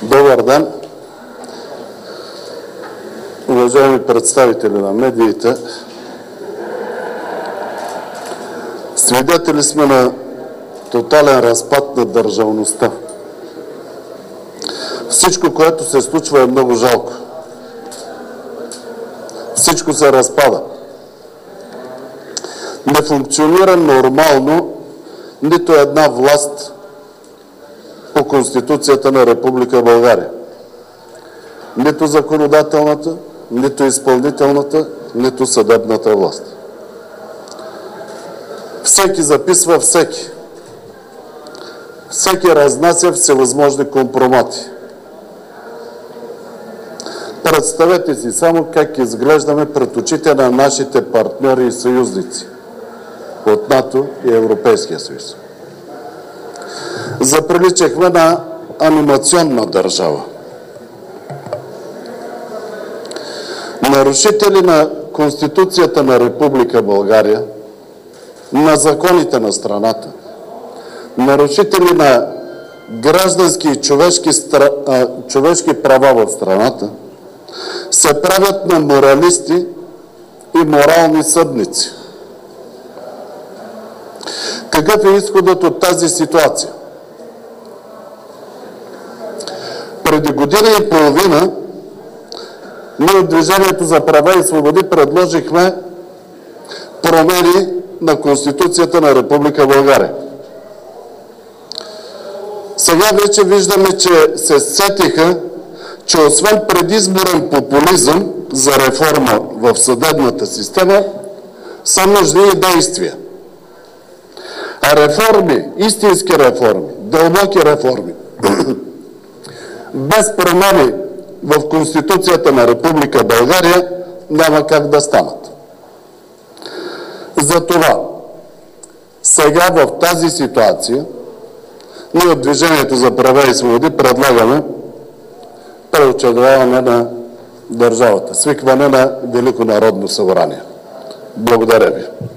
Добър ден, уважаеми представители на медиите. Свидетели сме на тотален разпад на държавността. Всичко, което се случва, е много жалко. Всичко се разпада. Не функционира нормално нито една власт по Конституцията на Република България. Нито законодателната, нито изпълнителната, нито съдебната власт. Всеки записва всеки. Всеки разнася всевъзможни компромати. Представете си само как изглеждаме пред очите на нашите партньори и съюзници от НАТО и Европейския съюз. Заприличахме на анимационна държава. Нарушители на Конституцията на Република България, на законите на страната, нарушители на граждански и човешки права в страната, се правят на моралисти и морални съдници. Какъв е изходът от тази ситуация? Преди година и половина ние от Движението за права и свободи предложихме промени на Конституцията на Република България. Сега вече виждаме, че се сетиха, че освен предизборен популизъм за реформа в съдебната система, са нужни и действия. А реформи, истински реформи, дълбоки реформи, без промени в Конституцията на Република България няма как да станат. Затова сега в тази ситуация ние от Движението за права и свободи предлагаме преучредяване на държавата, свикване на Велико народно събрание. Благодаря ви.